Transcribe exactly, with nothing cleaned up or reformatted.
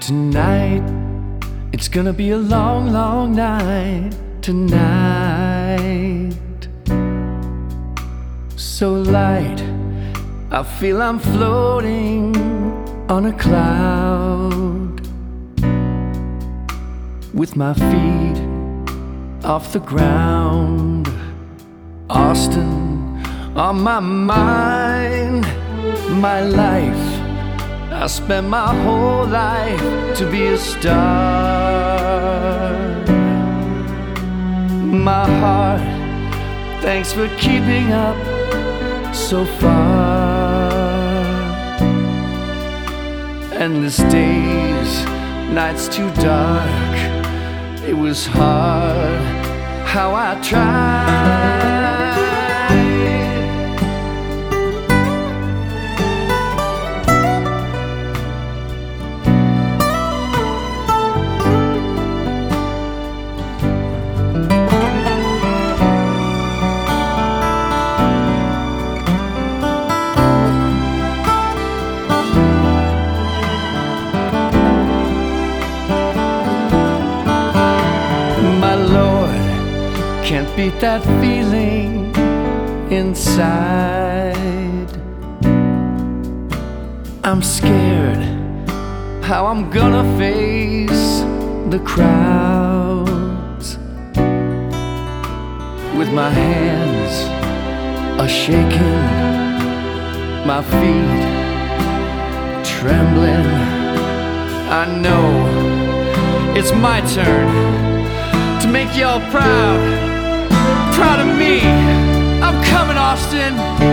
Tonight, it's gonna be a long, long night tonight. So light, I feel I'm floating on a cloud, with my feet off the ground. Austin on my mind. My life, I spent my whole life to be a star. My heart, thanks for keeping up so far. Endless days, nights too dark. It was hard how I tried. Can't beat that feeling inside. I'm scared how I'm gonna face the crowds, with my hands a-shaking, my feet trembling. I know it's my turn to make y'all proud. Proud of me. I'm coming, Austin.